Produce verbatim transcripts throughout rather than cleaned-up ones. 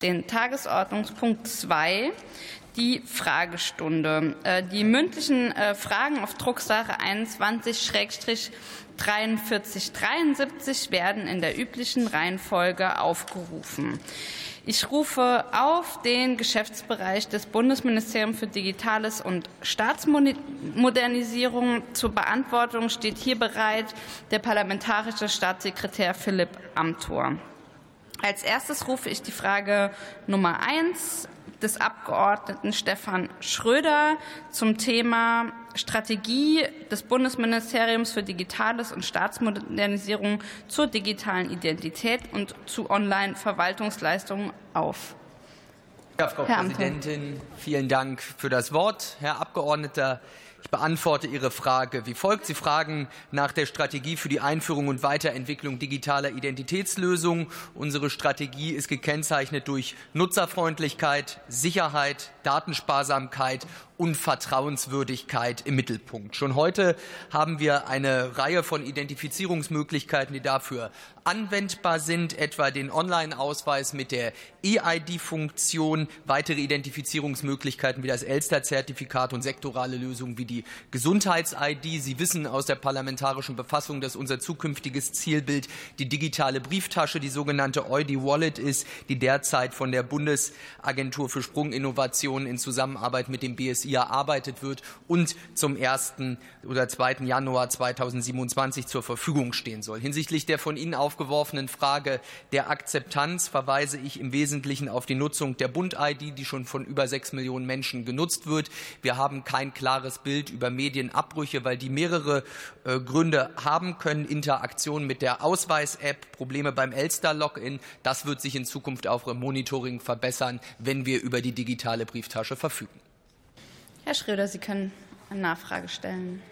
Den Tagesordnungspunkt zwei, die Fragestunde. Die mündlichen Fragen auf Drucksache einundzwanzig dreiundvierzig dreiundsiebzig werden in der üblichen Reihenfolge aufgerufen. Ich rufe auf den Geschäftsbereich des Bundesministeriums für Digitales und Staatsmodernisierung. Zur Beantwortung steht hier bereit der parlamentarische Staatssekretär Philipp Amthor. Als erstes rufe ich die Frage Nummer eins des Abgeordneten Stefan Schröder zum Thema Strategie des Bundesministeriums für Digitales und Staatsmodernisierung zur digitalen Identität und zu Online-Verwaltungsleistungen auf. Ja, Frau Herr Präsidentin, Amthor. Vielen Dank für das Wort. Herr Abgeordneter, ich beantworte Ihre Frage wie folgt. Sie fragen nach der Strategie für die Einführung und Weiterentwicklung digitaler Identitätslösungen. Unsere Strategie ist gekennzeichnet durch Nutzerfreundlichkeit, Sicherheit, Datensparsamkeit und Vertrauenswürdigkeit im Mittelpunkt. Schon heute haben wir eine Reihe von Identifizierungsmöglichkeiten, die dafür anwendbar sind, etwa den Online-Ausweis mit der E I D-Funktion, weitere Identifizierungsmöglichkeiten wie das Elster-Zertifikat und sektorale Lösungen wie die Gesundheits-I D. Sie wissen aus der parlamentarischen Befassung, dass unser zukünftiges Zielbild die digitale Brieftasche, die sogenannte E U D-Wallet ist, die derzeit von der Bundesagentur für Sprunginnovationen in Zusammenarbeit mit dem B S I erarbeitet wird und zum ersten oder zweiten Januar zweitausendsiebenundzwanzig zur Verfügung stehen soll. Hinsichtlich der von Ihnen aufgeworfenen Frage der Akzeptanz verweise ich im Wesentlichen auf die Nutzung der Bund-I D, die schon von über sechs Millionen Menschen genutzt wird. Wir haben kein klares Bild über Medienabbrüche, weil die mehrere äh, Gründe haben können. Interaktion mit der Ausweis-App, Probleme beim Elster-Login. Das wird sich in Zukunft auch im Monitoring verbessern, wenn wir über die digitale Brieftasche verfügen. Herr Schröder, Sie können eine Nachfrage stellen.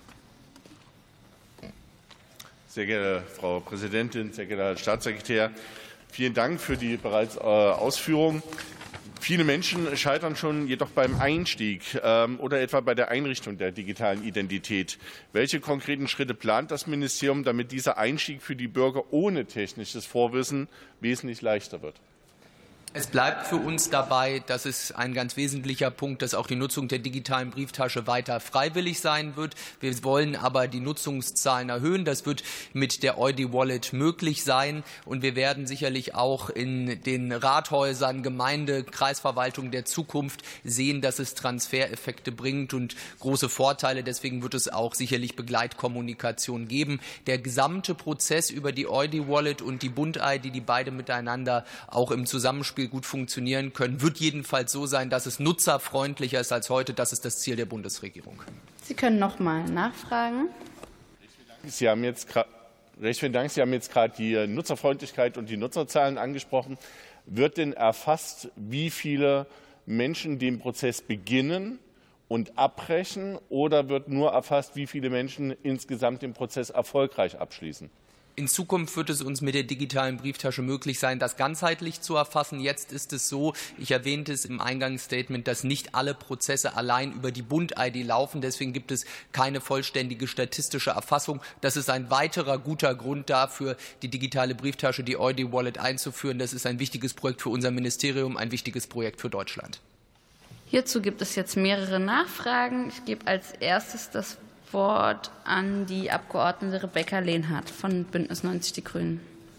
Sehr geehrte Frau Präsidentin, sehr geehrter Herr Staatssekretär, vielen Dank für die bereits Ausführungen. Viele Menschen scheitern schon jedoch beim Einstieg ähm, oder etwa bei der Einrichtung der digitalen Identität. Welche konkreten Schritte plant das Ministerium, damit dieser Einstieg für die Bürger ohne technisches Vorwissen wesentlich leichter wird? Es bleibt für uns dabei, das ist ein ganz wesentlicher Punkt, dass auch die Nutzung der digitalen Brieftasche weiter freiwillig sein wird. Wir wollen aber die Nutzungszahlen erhöhen. Das wird mit der E U D-Wallet möglich sein. Und wir werden sicherlich auch in den Rathäusern, Gemeinde, Kreisverwaltung der Zukunft sehen, dass es Transfereffekte bringt und große Vorteile. Deswegen wird es auch sicherlich Begleitkommunikation geben. Der gesamte Prozess über die E U D-Wallet und die Bund-I D, die beide miteinander auch im Zusammenspiel gut funktionieren können, wird jedenfalls so sein, dass es nutzerfreundlicher ist als heute. Das ist das Ziel der Bundesregierung. Sie können noch mal nachfragen. Sie haben jetzt recht vielen Dank. Sie haben jetzt gerade die Nutzerfreundlichkeit und die Nutzerzahlen angesprochen. Wird denn erfasst, wie viele Menschen den Prozess beginnen und abbrechen, oder wird nur erfasst, wie viele Menschen insgesamt den Prozess erfolgreich abschließen? In Zukunft wird es uns mit der digitalen Brieftasche möglich sein, das ganzheitlich zu erfassen. Jetzt ist es so, ich erwähnte es im Eingangsstatement, dass nicht alle Prozesse allein über die Bund-I D laufen. Deswegen gibt es keine vollständige statistische Erfassung. Das ist ein weiterer guter Grund dafür, die digitale Brieftasche, die E U D-Wallet einzuführen. Das ist ein wichtiges Projekt für unser Ministerium, ein wichtiges Projekt für Deutschland. Hierzu gibt es jetzt mehrere Nachfragen. Ich gebe als erstes das Wort an die Abgeordnete Rebecca Lehnhardt von Bündnis neunzig Die Grünen.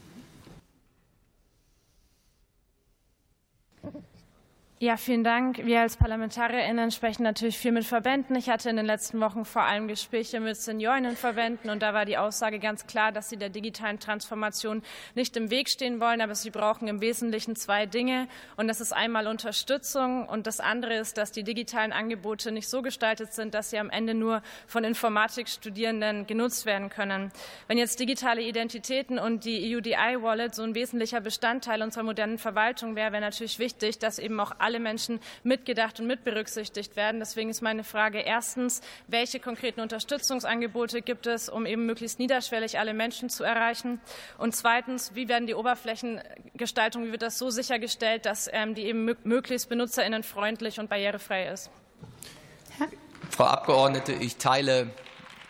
Ja, vielen Dank. Wir als ParlamentarierInnen sprechen natürlich viel mit Verbänden. Ich hatte in den letzten Wochen vor allem Gespräche mit Seniorinnenverbänden, und da war die Aussage ganz klar, dass sie der digitalen Transformation nicht im Weg stehen wollen, aber sie brauchen im Wesentlichen zwei Dinge. Und das ist einmal Unterstützung, und das andere ist, dass die digitalen Angebote nicht so gestaltet sind, dass sie am Ende nur von Informatikstudierenden genutzt werden können. Wenn jetzt digitale Identitäten und die E U D-Wallet so ein wesentlicher Bestandteil unserer modernen Verwaltung wäre, wäre natürlich wichtig, dass eben auch alle Menschen mitgedacht und mitberücksichtigt werden. Deswegen ist meine Frage erstens, welche konkreten Unterstützungsangebote gibt es, um eben möglichst niederschwellig alle Menschen zu erreichen? Und zweitens, wie werden die Oberflächengestaltung, wie wird das so sichergestellt, dass die eben möglichst benutzerinnenfreundlich und barrierefrei ist? Frau Abgeordnete, ich teile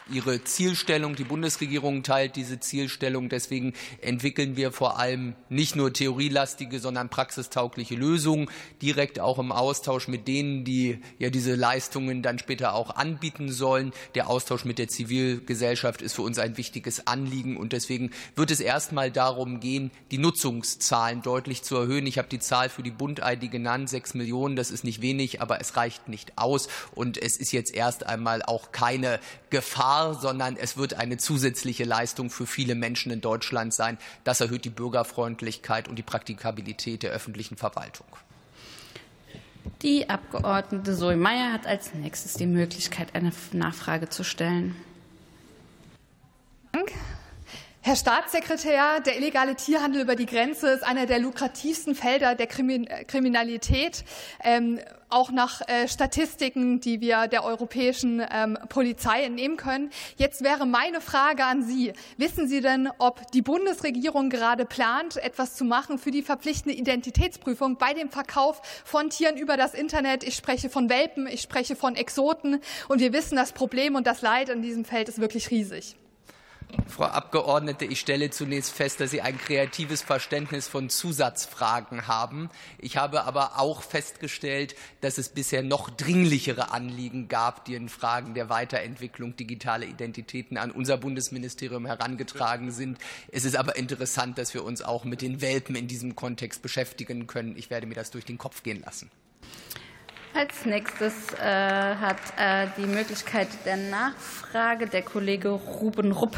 ihre Zielstellung. Die Bundesregierung teilt diese Zielstellung. Deswegen entwickeln wir vor allem nicht nur theorielastige, sondern praxistaugliche Lösungen, direkt auch im Austausch mit denen, die ja diese Leistungen dann später auch anbieten sollen. Der Austausch mit der Zivilgesellschaft ist für uns ein wichtiges Anliegen. Und deswegen wird es erstmal darum gehen, die Nutzungszahlen deutlich zu erhöhen. Ich habe die Zahl für die Bund-I D genannt, sechs Millionen. Das ist nicht wenig, aber es reicht nicht aus. Und es ist jetzt erst einmal auch keine Gefahr, sondern es wird eine zusätzliche Leistung für viele Menschen in Deutschland sein. Das erhöht die Bürgerfreundlichkeit und die Praktikabilität der öffentlichen Verwaltung. Die Abgeordnete Zoe Meyer hat als nächstes die Möglichkeit, eine Nachfrage zu stellen. Dank. Herr Staatssekretär, der illegale Tierhandel über die Grenze ist einer der lukrativsten Felder der Kriminalität, ähm, auch nach äh, Statistiken, die wir der europäischen ähm, Polizei entnehmen können. Jetzt wäre meine Frage an Sie. Wissen Sie denn, ob die Bundesregierung gerade plant, etwas zu machen für die verpflichtende Identitätsprüfung bei dem Verkauf von Tieren über das Internet? Ich spreche von Welpen, ich spreche von Exoten. Und wir wissen, das Problem und das Leid in diesem Feld ist wirklich riesig. Frau Abgeordnete, ich stelle zunächst fest, dass Sie ein kreatives Verständnis von Zusatzfragen haben. Ich habe aber auch festgestellt, dass es bisher noch dringlichere Anliegen gab, die in Fragen der Weiterentwicklung digitaler Identitäten an unser Bundesministerium herangetragen sind. Es ist aber interessant, dass wir uns auch mit den Welpen in diesem Kontext beschäftigen können. Ich werde mir das durch den Kopf gehen lassen. Als nächstes äh, hat äh, die Möglichkeit der Nachfrage der Kollege Ruben Rupp.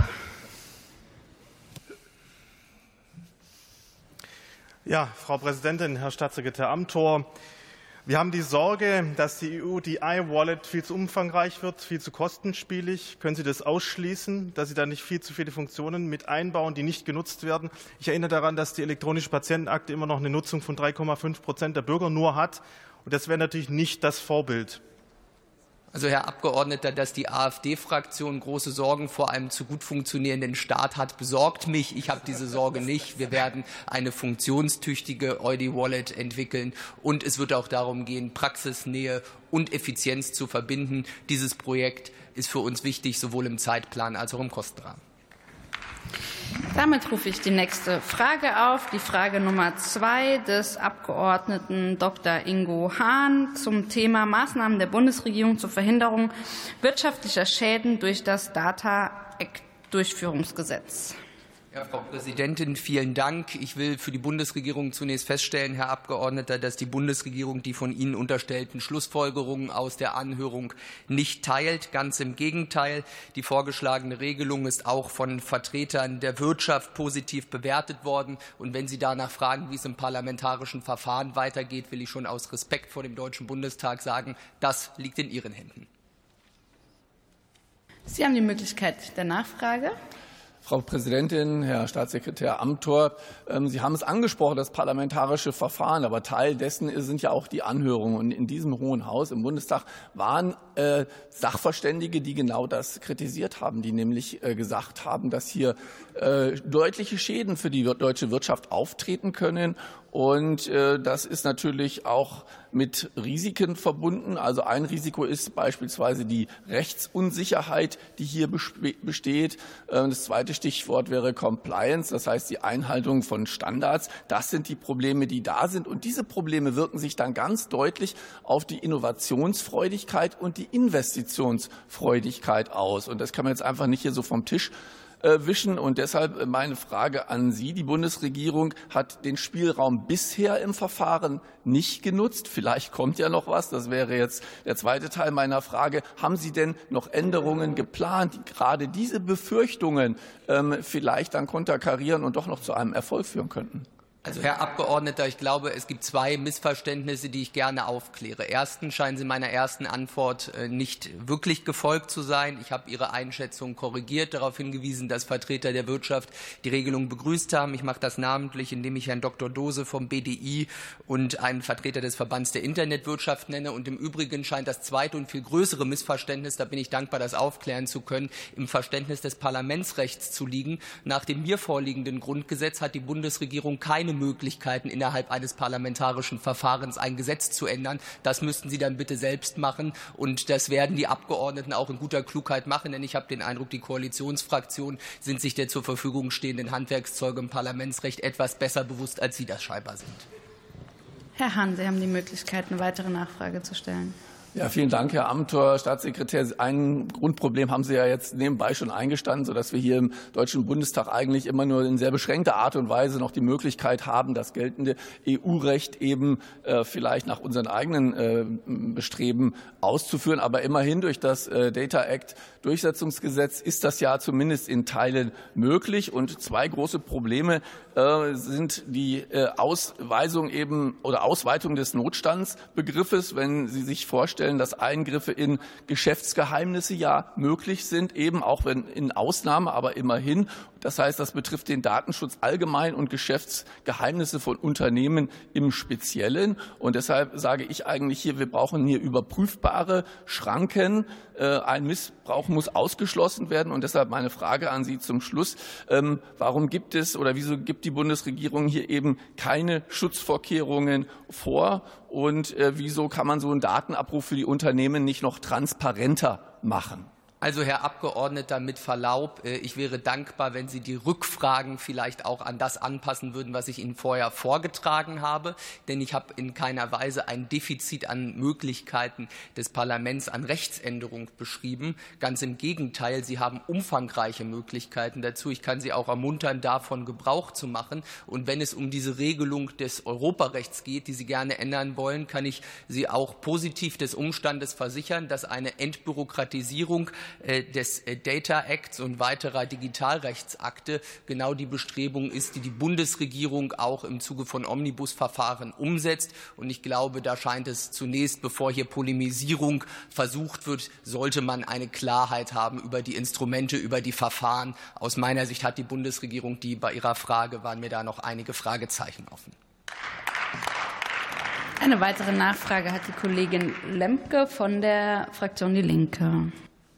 Ja, Frau Präsidentin, Herr Staatssekretär Amthor, wir haben die Sorge, dass die E U die I-Wallet viel zu umfangreich wird, viel zu kostenspielig. Können Sie das ausschließen, dass Sie da nicht viel zu viele Funktionen mit einbauen, die nicht genutzt werden? Ich erinnere daran, dass die elektronische Patientenakte immer noch eine Nutzung von drei Komma fünf Prozent der Bürger nur hat. Und das wäre natürlich nicht das Vorbild. Also, Herr Abgeordneter, dass die AfD-Fraktion große Sorgen vor einem zu gut funktionierenden Staat hat, besorgt mich. Ich habe diese Sorge nicht. Wir werden eine funktionstüchtige E U D I-Wallet entwickeln. Und es wird auch darum gehen, Praxisnähe und Effizienz zu verbinden. Dieses Projekt ist für uns wichtig, sowohl im Zeitplan als auch im Kostenrahmen. Damit rufe ich die nächste Frage auf, die Frage Nummer zwei des Abgeordneten Doktor Ingo Hahn zum Thema Maßnahmen der Bundesregierung zur Verhinderung wirtschaftlicher Schäden durch das Data-Act-Durchführungsgesetz. Ja, Frau Präsidentin, vielen Dank. Ich will für die Bundesregierung zunächst feststellen, Herr Abgeordneter, dass die Bundesregierung die von Ihnen unterstellten Schlussfolgerungen aus der Anhörung nicht teilt. Ganz im Gegenteil. Die vorgeschlagene Regelung ist auch von Vertretern der Wirtschaft positiv bewertet worden. Und wenn Sie danach fragen, wie es im parlamentarischen Verfahren weitergeht, will ich schon aus Respekt vor dem Deutschen Bundestag sagen, das liegt in Ihren Händen. Sie haben die Möglichkeit der Nachfrage. Frau Präsidentin, Herr Staatssekretär Amthor, Sie haben es angesprochen, das parlamentarische Verfahren, aber Teil dessen sind ja auch die Anhörungen. Und in diesem Hohen Haus im Bundestag waren äh, Sachverständige, die genau das kritisiert haben, die nämlich äh, gesagt haben, dass hier äh, deutliche Schäden für die deutsche Wirtschaft auftreten können. Und äh, das ist natürlich auch mit Risiken verbunden. Also ein Risiko ist beispielsweise die Rechtsunsicherheit, die hier besteht. Das zweite Stichwort wäre Compliance, das heißt die Einhaltung von Standards. Das sind die Probleme, die da sind. Und diese Probleme wirken sich dann ganz deutlich auf die Innovationsfreudigkeit und die Investitionsfreudigkeit aus. Und das kann man jetzt einfach nicht hier so vom Tisch wischen. Und deshalb meine Frage an Sie. Die Bundesregierung hat den Spielraum bisher im Verfahren nicht genutzt. Vielleicht kommt ja noch was. Das wäre jetzt der zweite Teil meiner Frage. Haben Sie denn noch Änderungen geplant, die gerade diese Befürchtungen ähm, vielleicht dann konterkarieren und doch noch zu einem Erfolg führen könnten? Also, Herr Abgeordneter, ich glaube, es gibt zwei Missverständnisse, die ich gerne aufkläre. Erstens scheinen Sie meiner ersten Antwort nicht wirklich gefolgt zu sein. Ich habe Ihre Einschätzung korrigiert, darauf hingewiesen, dass Vertreter der Wirtschaft die Regelung begrüßt haben. Ich mache das namentlich, indem ich Herrn Doktor Dose vom B D I und einen Vertreter des Verbands der Internetwirtschaft nenne. Und im Übrigen scheint das zweite und viel größere Missverständnis, da bin ich dankbar, das aufklären zu können, im Verständnis des Parlamentsrechts zu liegen. Nach dem mir vorliegenden Grundgesetz hat die Bundesregierung keine Möglichkeiten, innerhalb eines parlamentarischen Verfahrens ein Gesetz zu ändern. Das müssten Sie dann bitte selbst machen. Und das werden die Abgeordneten auch in guter Klugheit machen, denn ich habe den Eindruck, die Koalitionsfraktionen sind sich der zur Verfügung stehenden Handwerkszeuge im Parlamentsrecht etwas besser bewusst, als Sie das scheinbar sind. Herr Hahn, Sie haben die Möglichkeit, eine weitere Nachfrage zu stellen. Ja, vielen Dank, Herr Amthor, Staatssekretär. Ein Grundproblem haben Sie ja jetzt nebenbei schon eingestanden, sodass wir hier im Deutschen Bundestag eigentlich immer nur in sehr beschränkter Art und Weise noch die Möglichkeit haben, das geltende E U-Recht eben äh, vielleicht nach unseren eigenen äh, Bestreben auszuführen. Aber immerhin durch das äh, Data Act Durchsetzungsgesetz ist das ja zumindest in Teilen möglich. Und zwei große Probleme äh, sind die äh, Ausweisung eben oder Ausweitung des Notstandsbegriffes, wenn Sie sich vorstellen, dass Eingriffe in Geschäftsgeheimnisse ja möglich sind, eben auch wenn in Ausnahme, aber immerhin. Das heißt, das betrifft den Datenschutz allgemein und Geschäftsgeheimnisse von Unternehmen im Speziellen. Und deshalb sage ich eigentlich hier, wir brauchen hier überprüfbare Schranken. Ein Missbrauch muss ausgeschlossen werden. Und deshalb meine Frage an Sie zum Schluss. Warum gibt es oder wieso gibt die Bundesregierung hier eben keine Schutzvorkehrungen vor? Und wieso kann man so einen Datenabruf für die Unternehmen nicht noch transparenter machen? Also, Herr Abgeordneter, mit Verlaub, ich wäre dankbar, wenn Sie die Rückfragen vielleicht auch an das anpassen würden, was ich Ihnen vorher vorgetragen habe. Denn ich habe in keiner Weise ein Defizit an Möglichkeiten des Parlaments an Rechtsänderung beschrieben. Ganz im Gegenteil, Sie haben umfangreiche Möglichkeiten dazu. Ich kann Sie auch ermuntern, davon Gebrauch zu machen. Und wenn es um diese Regelung des Europarechts geht, die Sie gerne ändern wollen, kann ich Sie auch positiv des Umstandes versichern, dass eine Entbürokratisierung des Data Acts und weiterer Digitalrechtsakte genau die Bestrebung ist, die die Bundesregierung auch im Zuge von Omnibusverfahren umsetzt. Und ich glaube, da scheint es zunächst, bevor hier Polemisierung versucht wird, sollte man eine Klarheit haben über die Instrumente, über die Verfahren. Aus meiner Sicht hat die Bundesregierung, die bei Ihrer Frage waren mir da noch einige Fragezeichen offen. Eine weitere Nachfrage hat die Kollegin Lemke von der Fraktion Die Linke.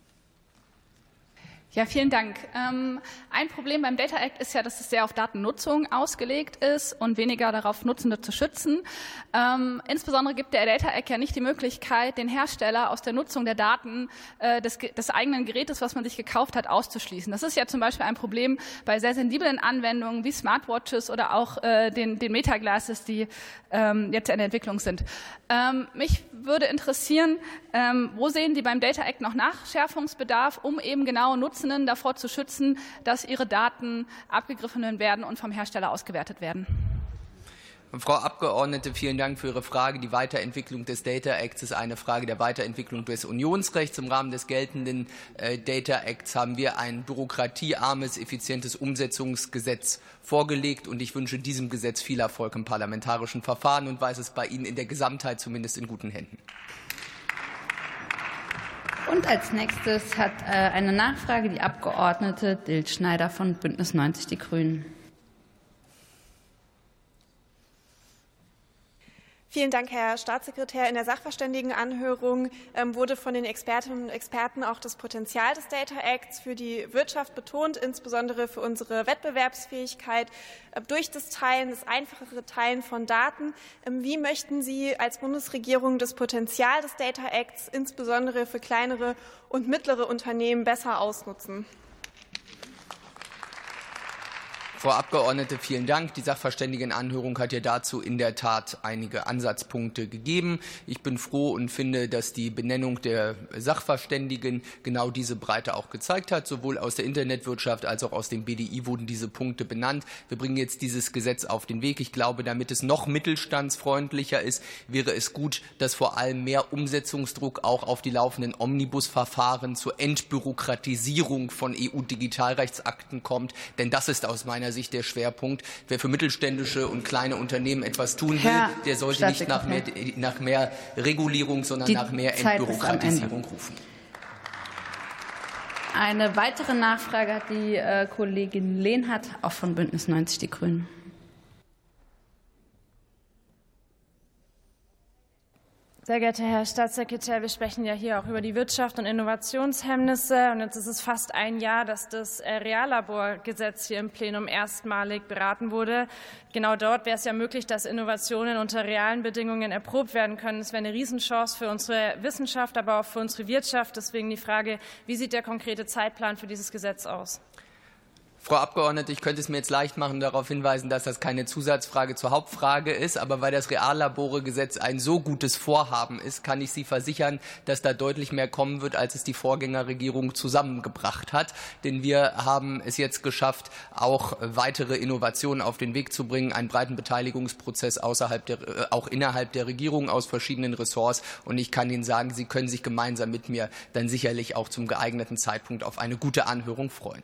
Ja, vielen Dank. Ähm, ein Problem beim Data Act ist ja, dass es sehr auf Datennutzung ausgelegt ist und weniger darauf, Nutzende zu schützen. Ähm, insbesondere gibt der Data Act ja nicht die Möglichkeit, den Hersteller aus der Nutzung der Daten äh, des, des eigenen Gerätes, was man sich gekauft hat, auszuschließen. Das ist ja zum Beispiel ein Problem bei sehr sensiblen Anwendungen wie Smartwatches oder auch äh, den, den Meta-Glasses, die ähm, jetzt in der Entwicklung sind. Ähm, mich würde interessieren, ähm, wo sehen Sie beim Data Act noch Nachschärfungsbedarf, um eben genau Nutzenden davor zu schützen, dass ihre Daten abgegriffen werden und vom Hersteller ausgewertet werden? Frau Abgeordnete, vielen Dank für Ihre Frage. Die Weiterentwicklung des Data Acts ist eine Frage der Weiterentwicklung des Unionsrechts. Im Rahmen des geltenden äh, Data Acts haben wir ein bürokratiearmes, effizientes Umsetzungsgesetz vorgelegt. Und ich wünsche diesem Gesetz viel Erfolg im parlamentarischen Verfahren und weiß es bei Ihnen in der Gesamtheit zumindest in guten Händen. Und als nächstes hat äh, eine Nachfrage die Abgeordnete Diltschneider von Bündnis neunzig Die Grünen. Vielen Dank, Herr Staatssekretär. In der Sachverständigenanhörung ähm, wurde von den Expertinnen und Experten auch das Potenzial des Data Acts für die Wirtschaft betont, insbesondere für unsere Wettbewerbsfähigkeit äh, durch das Teilen, das einfachere Teilen von Daten. Ähm, wie möchten Sie als Bundesregierung das Potenzial des Data Acts insbesondere für kleinere und mittlere Unternehmen besser ausnutzen? Frau Abgeordnete, vielen Dank. Die Sachverständigenanhörung hat ja dazu in der Tat einige Ansatzpunkte gegeben. Ich bin froh und finde, dass die Benennung der Sachverständigen genau diese Breite auch gezeigt hat. Sowohl aus der Internetwirtschaft als auch aus dem B D I wurden diese Punkte benannt. Wir bringen jetzt dieses Gesetz auf den Weg. Ich glaube, damit es noch mittelstandsfreundlicher ist, wäre es gut, dass vor allem mehr Umsetzungsdruck auch auf die laufenden Omnibusverfahren zur Entbürokratisierung von E U-Digitalrechtsakten kommt. Denn das ist aus meiner Sicht der Schwerpunkt. Wer für mittelständische und kleine Unternehmen etwas tun will, Herr der sollte nicht nach mehr, nach mehr Regulierung, sondern Die nach mehr Zeit Entbürokratisierung rufen. Eine weitere Nachfrage hat die äh, Kollegin Lehnhardt, auch von Bündnis neunzig Die Grünen. Sehr geehrter Herr Staatssekretär, wir sprechen ja hier auch über die Wirtschaft und Innovationshemmnisse. Und jetzt ist es fast ein Jahr, dass das Reallaborgesetz hier im Plenum erstmalig beraten wurde. Genau dort wäre es ja möglich, dass Innovationen unter realen Bedingungen erprobt werden können. Es wäre eine Riesenchance für unsere Wissenschaft, aber auch für unsere Wirtschaft. Deswegen die Frage, wie sieht der konkrete Zeitplan für dieses Gesetz aus? Frau Abgeordnete, ich könnte es mir jetzt leicht machen, darauf hinweisen, dass das keine Zusatzfrage zur Hauptfrage ist. Aber weil das Reallaboregesetz ein so gutes Vorhaben ist, kann ich Sie versichern, dass da deutlich mehr kommen wird, als es die Vorgängerregierung zusammengebracht hat. Denn wir haben es jetzt geschafft, auch weitere Innovationen auf den Weg zu bringen, einen breiten Beteiligungsprozess außerhalb der, auch innerhalb der Regierung aus verschiedenen Ressorts. Und ich kann Ihnen sagen, Sie können sich gemeinsam mit mir dann sicherlich auch zum geeigneten Zeitpunkt auf eine gute Anhörung freuen.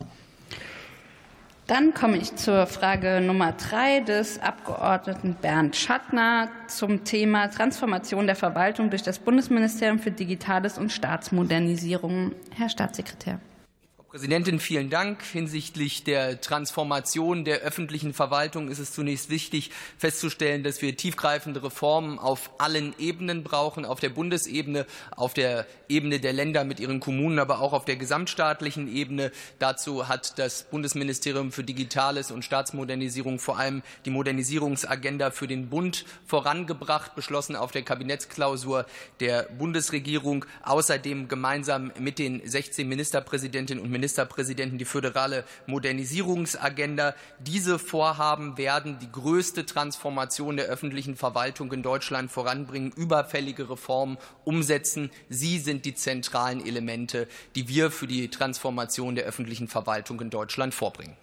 Dann komme ich zur Frage Nummer drei des Abgeordneten Bernd Schattner zum Thema Transformation der Verwaltung durch das Bundesministerium für Digitales und Staatsmodernisierung. Herr Staatssekretär. Frau Präsidentin, vielen Dank. Hinsichtlich der Transformation der öffentlichen Verwaltung ist es zunächst wichtig festzustellen, dass wir tiefgreifende Reformen auf allen Ebenen brauchen, auf der Bundesebene, auf der Ebene der Länder mit ihren Kommunen, aber auch auf der gesamtstaatlichen Ebene. Dazu hat das Bundesministerium für Digitales und Staatsmodernisierung vor allem die Modernisierungsagenda für den Bund vorangebracht, beschlossen auf der Kabinettsklausur der Bundesregierung. Außerdem gemeinsam mit den sechzehn Ministerpräsidentinnen und Ministerpräsidenten die föderale Modernisierungsagenda. Diese Vorhaben werden die größte Transformation der öffentlichen Verwaltung in Deutschland voranbringen, überfällige Reformen umsetzen. Sie sind die zentralen Elemente, die wir für die Transformation der öffentlichen Verwaltung in Deutschland vorbringen.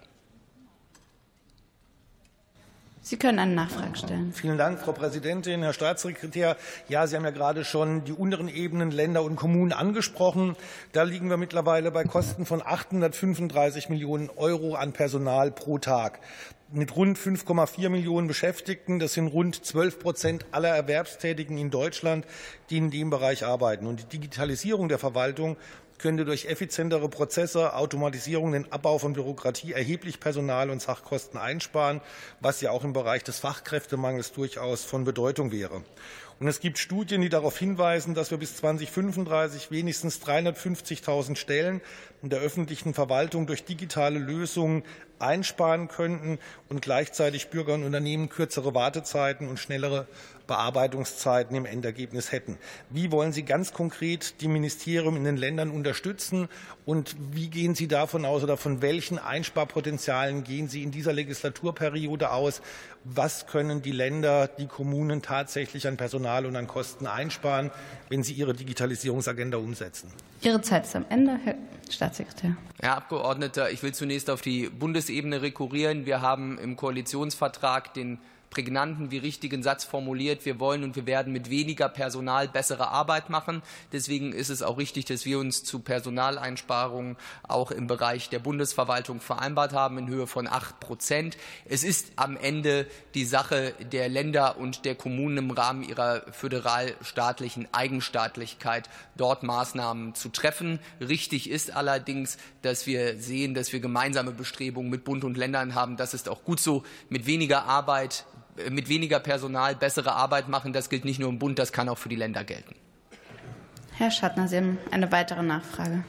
Sie können eine Nachfrage stellen. Vielen Dank, Frau Präsidentin, Herr Staatssekretär. Ja, Sie haben ja gerade schon die unteren Ebenen, Länder und Kommunen angesprochen. Da liegen wir mittlerweile bei Kosten von achthundertfünfunddreißig Millionen Euro an Personal pro Tag. Mit rund fünf Komma vier Millionen Beschäftigten. Das sind rund zwölf Prozent aller Erwerbstätigen in Deutschland, die in dem Bereich arbeiten. Und die Digitalisierung der Verwaltung könnte durch effizientere Prozesse, Automatisierung, den Abbau von Bürokratie erheblich Personal- und Sachkosten einsparen, was ja auch im Bereich des Fachkräftemangels durchaus von Bedeutung wäre. Und es gibt Studien, die darauf hinweisen, dass wir bis zweitausendfünfunddreißig wenigstens dreihundertfünfzigtausend Stellen in der öffentlichen Verwaltung durch digitale Lösungen einsparen könnten und gleichzeitig Bürger und Unternehmen kürzere Wartezeiten und schnellere Bearbeitungszeiten im Endergebnis hätten. Wie wollen Sie ganz konkret die Ministerien in den Ländern unterstützen und wie gehen Sie davon aus oder von welchen Einsparpotenzialen gehen Sie in dieser Legislaturperiode aus? Was können die Länder, die Kommunen tatsächlich an Personal und an Kosten einsparen, wenn sie ihre Digitalisierungsagenda umsetzen? Ihre Zeit ist am Ende, Herr Staatssekretär. Herr Abgeordneter, ich will zunächst auf die Bundesebene rekurrieren. Wir haben im Koalitionsvertrag den prägnanten wie richtigen Satz formuliert, wir wollen und wir werden mit weniger Personal bessere Arbeit machen. Deswegen ist es auch richtig, dass wir uns zu Personaleinsparungen auch im Bereich der Bundesverwaltung vereinbart haben in Höhe von acht Prozent. Es ist am Ende die Sache der Länder und der Kommunen im Rahmen ihrer föderalstaatlichen Eigenstaatlichkeit, dort Maßnahmen zu treffen. Richtig ist allerdings, dass wir sehen, dass wir gemeinsame Bestrebungen mit Bund und Ländern haben. Das ist auch gut so. Mit weniger Arbeit mit weniger Personal bessere Arbeit machen. Das gilt nicht nur im Bund, das kann auch für die Länder gelten. Herr Schattner, Sie haben eine weitere Nachfrage.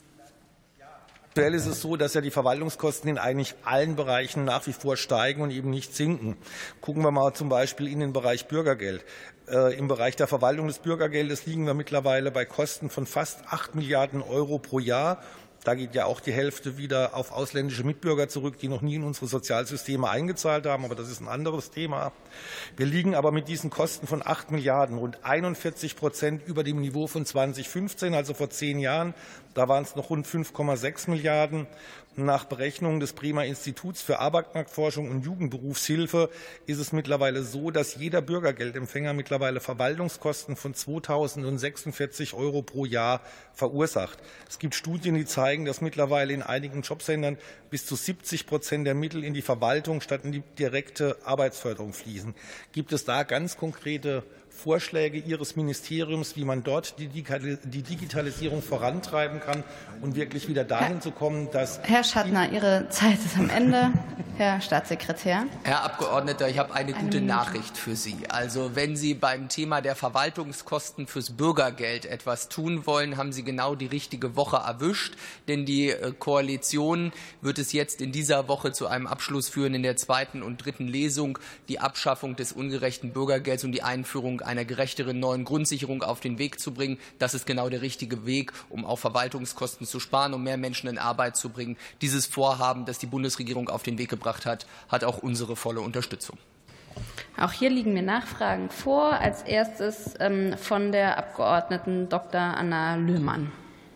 Aktuell ist es so, dass ja die Verwaltungskosten in eigentlich allen Bereichen nach wie vor steigen und eben nicht sinken. Gucken wir mal zum Beispiel in den Bereich Bürgergeld. Äh, Im Bereich der Verwaltung des Bürgergeldes liegen wir mittlerweile bei Kosten von fast acht Milliarden Euro pro Jahr. Da geht ja auch die Hälfte wieder auf ausländische Mitbürger zurück, die noch nie in unsere Sozialsysteme eingezahlt haben. Aber das ist ein anderes Thema. Wir liegen aber mit diesen Kosten von acht Milliarden rund einundvierzig Prozent über dem Niveau von zweitausendfünfzehn, also vor zehn Jahren. Da waren es noch rund fünf Komma sechs Milliarden. Nach Berechnungen des Bremer Instituts für Arbeitsmarktforschung und Jugendberufshilfe ist es mittlerweile so, dass jeder Bürgergeldempfänger mittlerweile Verwaltungskosten von zweitausendsechsundvierzig Euro pro Jahr verursacht. Es gibt Studien, die zeigen, dass mittlerweile in einigen Jobcentern bis zu siebzig Prozent der Mittel in die Verwaltung statt in die direkte Arbeitsförderung fließen. Gibt es da ganz konkrete Vorschläge Ihres Ministeriums, wie man dort die Digitalisierung vorantreiben kann und wirklich wieder dahin zu kommen, dass... Herr Schattner, Ihre Zeit ist am Ende. Herr Staatssekretär. Herr Abgeordneter, ich habe eine gute Nachricht für Sie. Also wenn Sie beim Thema der Verwaltungskosten fürs Bürgergeld etwas tun wollen, haben Sie genau die richtige Woche erwischt. Denn die Koalition wird es jetzt in dieser Woche zu einem Abschluss führen in der zweiten und dritten Lesung, die Abschaffung des ungerechten Bürgergelds und die Einführung einer gerechteren neuen Grundsicherung auf den Weg zu bringen. Das ist genau der richtige Weg, um auch Verwaltungskosten zu sparen, um mehr Menschen in Arbeit zu bringen. Dieses Vorhaben, das die Bundesregierung auf den Weg gebracht hat, hat auch unsere volle Unterstützung. Auch hier liegen mir Nachfragen vor. Als erstes ähm, von der Abgeordneten Doktor Anna Löhmann.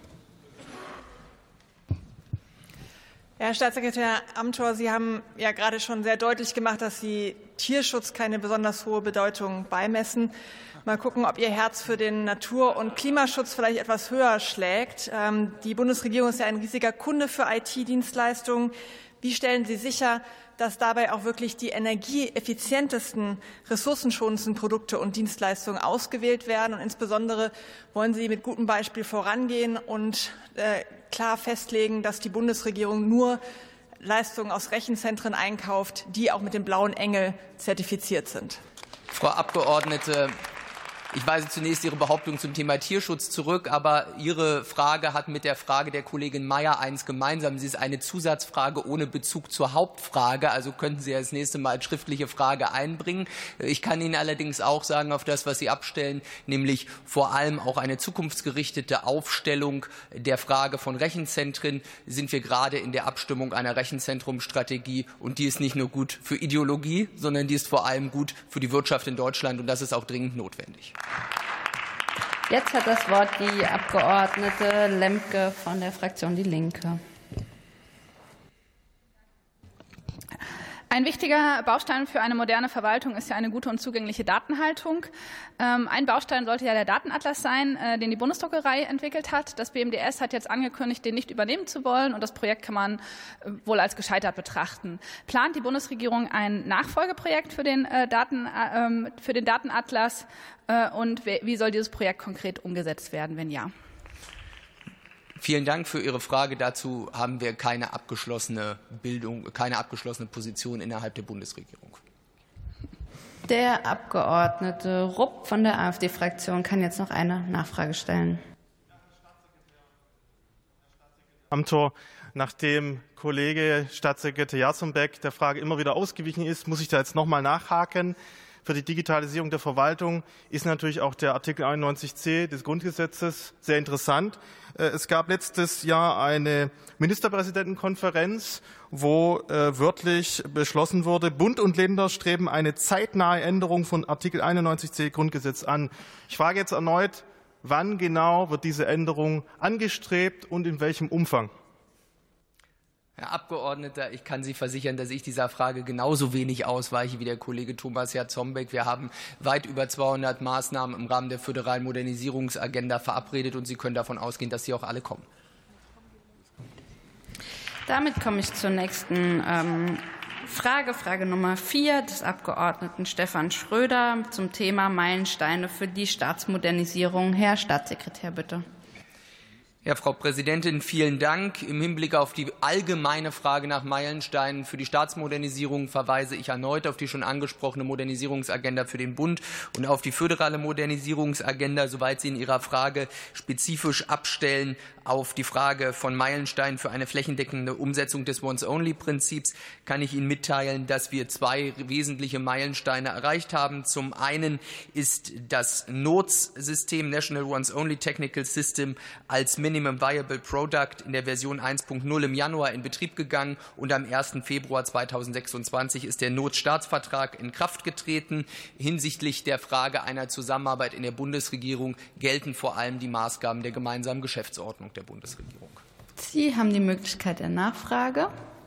Herr Staatssekretär Amthor, Sie haben ja gerade schon sehr deutlich gemacht, dass Sie Tierschutz keine besonders hohe Bedeutung beimessen. Mal gucken, ob Ihr Herz für den Natur- und Klimaschutz vielleicht etwas höher schlägt. Die Bundesregierung ist ja ein riesiger Kunde für I T-Dienstleistungen. Wie stellen Sie sicher, dass dabei auch wirklich die energieeffizientesten, ressourcenschonendsten Produkte und Dienstleistungen ausgewählt werden? Und insbesondere wollen Sie mit gutem Beispiel vorangehen und äh, klar festlegen, dass die Bundesregierung nur Leistungen aus Rechenzentren einkauft, die auch mit dem blauen Engel zertifiziert sind. Frau Abgeordnete, ich weise zunächst Ihre Behauptung zum Thema Tierschutz zurück, aber Ihre Frage hat mit der Frage der Kollegin Mayer eins gemeinsam. Sie ist eine Zusatzfrage ohne Bezug zur Hauptfrage, also könnten Sie das nächste Mal als schriftliche Frage einbringen. Ich kann Ihnen allerdings auch sagen, auf das, was Sie abstellen, nämlich vor allem auch eine zukunftsgerichtete Aufstellung der Frage von Rechenzentren, sind wir gerade in der Abstimmung einer Rechenzentrumstrategie, und die ist nicht nur gut für Ideologie, sondern die ist vor allem gut für die Wirtschaft in Deutschland, und das ist auch dringend notwendig. Jetzt hat das Wort die Abgeordnete Lemke von der Fraktion Die Linke. Ein wichtiger Baustein für eine moderne Verwaltung ist ja eine gute und zugängliche Datenhaltung. Ein Baustein sollte ja der Datenatlas sein, den die Bundesdruckerei entwickelt hat. Das B M D S hat jetzt angekündigt, den nicht übernehmen zu wollen, und das Projekt kann man wohl als gescheitert betrachten. Plant die Bundesregierung ein Nachfolgeprojekt für den, Daten, für den Datenatlas, und wie soll dieses Projekt konkret umgesetzt werden, wenn ja? Vielen Dank für Ihre Frage. Dazu haben wir keine abgeschlossene Bildung, keine abgeschlossene Position innerhalb der Bundesregierung. Der Abgeordnete Rupp von der AfD-Fraktion kann jetzt noch eine Nachfrage stellen. Amthor, nachdem Kollege Staatssekretär Jarzenbeck der Frage immer wieder ausgewichen ist, muss ich da jetzt noch mal nachhaken. Für die Digitalisierung der Verwaltung ist natürlich auch der Artikel einundneunzig c des Grundgesetzes sehr interessant. Es gab letztes Jahr eine Ministerpräsidentenkonferenz, wo wörtlich beschlossen wurde, Bund und Länder streben eine zeitnahe Änderung von Artikel einundneunzig c Grundgesetz an. Ich frage jetzt erneut, wann genau wird diese Änderung angestrebt und in welchem Umfang? Herr Abgeordneter, ich kann Sie versichern, dass ich dieser Frage genauso wenig ausweiche wie der Kollege Thomas Jarzembek. Wir haben weit über zweihundert Maßnahmen im Rahmen der föderalen Modernisierungsagenda verabredet, und Sie können davon ausgehen, dass sie auch alle kommen. Damit komme ich zur nächsten ähm, Frage, Frage Nummer vier des Abgeordneten Stefan Schröder zum Thema Meilensteine für die Staatsmodernisierung. Herr Staatssekretär, bitte. Ja, Frau Präsidentin, vielen Dank. Im Hinblick auf die allgemeine Frage nach Meilensteinen für die Staatsmodernisierung verweise ich erneut auf die schon angesprochene Modernisierungsagenda für den Bund und auf die föderale Modernisierungsagenda, soweit Sie in Ihrer Frage spezifisch abstellen auf die Frage von Meilensteinen für eine flächendeckende Umsetzung des Once-Only-Prinzips, kann ich Ihnen mitteilen, dass wir zwei wesentliche Meilensteine erreicht haben. Zum einen ist das N O T S-System, National Once-Only Technical System, als Minimum Viable Product in der Version eins Punkt null im Januar in Betrieb gegangen, und am ersten Februar zweitausendsechsundzwanzig ist der N O T S-Staatsvertrag in Kraft getreten. Hinsichtlich der Frage einer Zusammenarbeit in der Bundesregierung gelten vor allem die Maßgaben der gemeinsamen Geschäftsordnung der Bundesregierung. Sie haben die Möglichkeit der Nachfrage.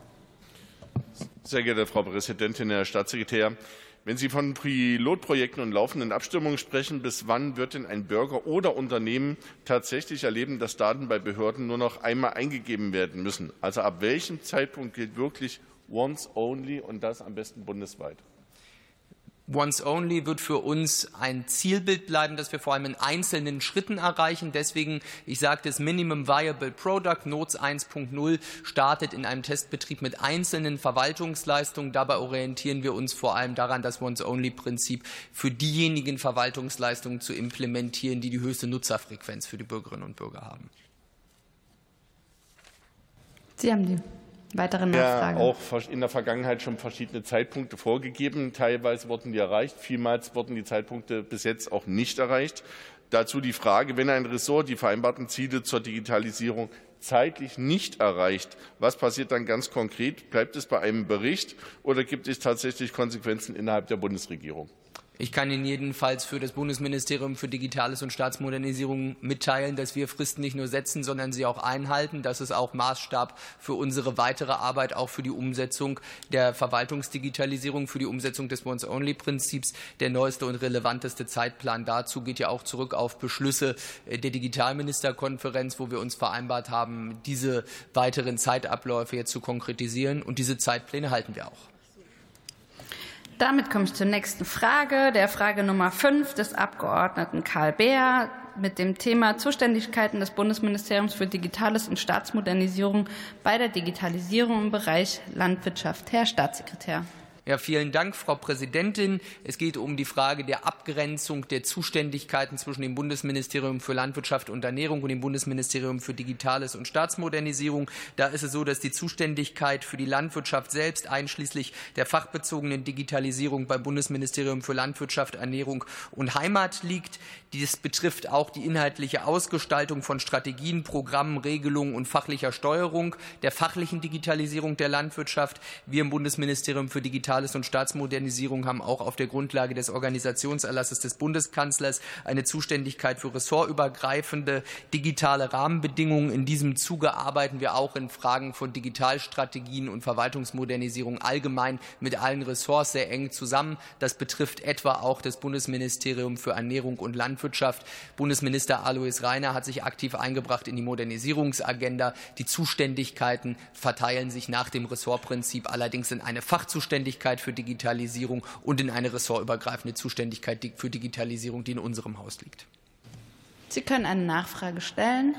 Sehr geehrte Frau Präsidentin, Herr Staatssekretär, wenn Sie von Pilotprojekten und laufenden Abstimmungen sprechen, bis wann wird denn ein Bürger oder Unternehmen tatsächlich erleben, dass Daten bei Behörden nur noch einmal eingegeben werden müssen? Also ab welchem Zeitpunkt gilt wirklich Once Only, und das am besten bundesweit? Once Only wird für uns ein Zielbild bleiben, das wir vor allem in einzelnen Schritten erreichen. Deswegen, ich sagte es, Minimum Viable Product, N O T S eins Punkt null, startet in einem Testbetrieb mit einzelnen Verwaltungsleistungen. Dabei orientieren wir uns vor allem daran, das Once Only-Prinzip für diejenigen Verwaltungsleistungen zu implementieren, die die höchste Nutzerfrequenz für die Bürgerinnen und Bürger haben. Sie haben die weitere Nachfrage. Ja, auch in der Vergangenheit schon verschiedene Zeitpunkte vorgegeben. Teilweise wurden die erreicht, vielmals wurden die Zeitpunkte bis jetzt auch nicht erreicht. Dazu die Frage, wenn ein Ressort die vereinbarten Ziele zur Digitalisierung zeitlich nicht erreicht, was passiert dann ganz konkret? Bleibt es bei einem Bericht oder gibt es tatsächlich Konsequenzen innerhalb der Bundesregierung? Ich kann Ihnen jedenfalls für das Bundesministerium für Digitales und Staatsmodernisierung mitteilen, dass wir Fristen nicht nur setzen, sondern sie auch einhalten. Das ist auch Maßstab für unsere weitere Arbeit, auch für die Umsetzung der Verwaltungsdigitalisierung, für die Umsetzung des Once-Only-Prinzips. Der neueste und relevanteste Zeitplan dazu geht ja auch zurück auf Beschlüsse der Digitalministerkonferenz, wo wir uns vereinbart haben, diese weiteren Zeitabläufe jetzt zu konkretisieren. Und diese Zeitpläne halten wir auch. Damit komme ich zur nächsten Frage, der Frage Nummer fünf des Abgeordneten Karl Beer mit dem Thema Zuständigkeiten des Bundesministeriums für Digitales und Staatsmodernisierung bei der Digitalisierung im Bereich Landwirtschaft. Herr Staatssekretär. Ja, vielen Dank, Frau Präsidentin. Es geht um die Frage der Abgrenzung der Zuständigkeiten zwischen dem Bundesministerium für Landwirtschaft und Ernährung und dem Bundesministerium für Digitales und Staatsmodernisierung. Da ist es so, dass die Zuständigkeit für die Landwirtschaft selbst einschließlich der fachbezogenen Digitalisierung beim Bundesministerium für Landwirtschaft, Ernährung und Heimat liegt. Dies betrifft auch die inhaltliche Ausgestaltung von Strategien, Programmen, Regelungen und fachlicher Steuerung der fachlichen Digitalisierung der Landwirtschaft. Wir im Bundesministerium für Digitales und Staatsmodernisierung haben auch auf der Grundlage des Organisationserlasses des Bundeskanzlers eine Zuständigkeit für ressortübergreifende digitale Rahmenbedingungen. In diesem Zuge arbeiten wir auch in Fragen von Digitalstrategien und Verwaltungsmodernisierung allgemein mit allen Ressorts sehr eng zusammen. Das betrifft etwa auch das Bundesministerium für Ernährung und Landwirtschaft. Bundesminister Alois Rainer hat sich aktiv eingebracht in die Modernisierungsagenda. Die Zuständigkeiten verteilen sich nach dem Ressortprinzip allerdings in eine Fachzuständigkeit für Digitalisierung und in eine ressortübergreifende Zuständigkeit für Digitalisierung, die in unserem Haus liegt. Sie können eine Nachfrage stellen.